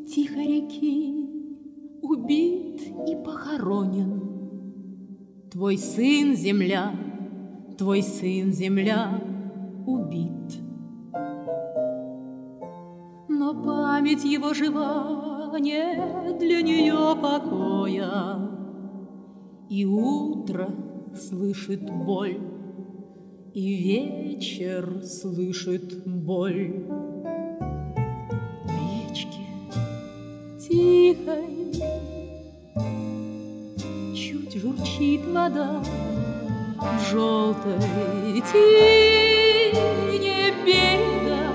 тихой реки убит и похоронен. Твой сын, земля, убит. Но память его жива, нет для нее покоя. И утро слышит боль, и вечер слышит боль. В речке тихой чуть журчит вода, в желтой тине берега.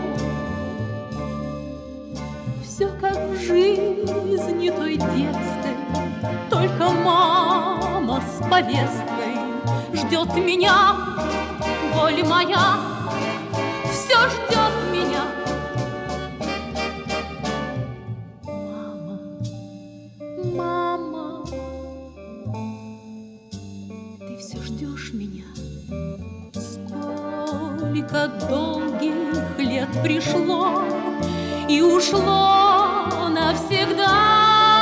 Все как в жизни той детской, только мама с повесткой ждет меня, боль моя все ждет меня. Мама, ты все ждешь меня. Сколько долгих лет пришло и ушло навсегда.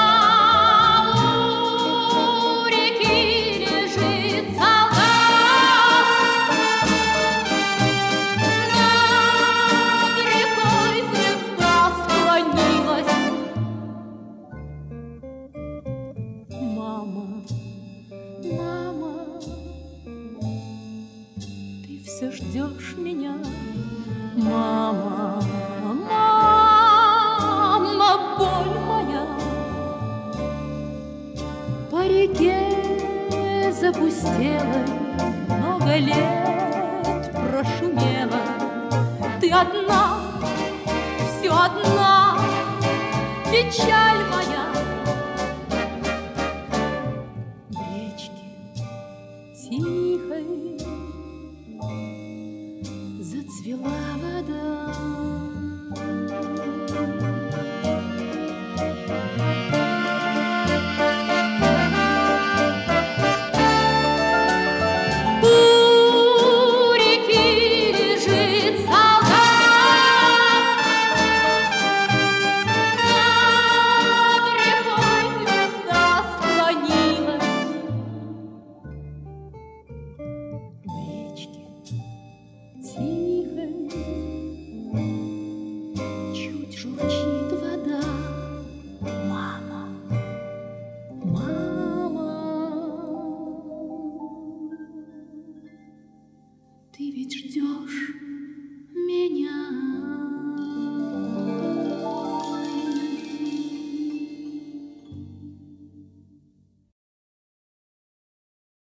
Все ждешь меня, мама, мама, боль моя. По реке запустела, много лет прошумела. Ты одна, все одна, печаль моя. В речке тихой зацвела вода. У реки лежит солдат, над рекой звезда склонилась. В речке тихой чуть журчит вода. Мама, мама, ты ведь ждешь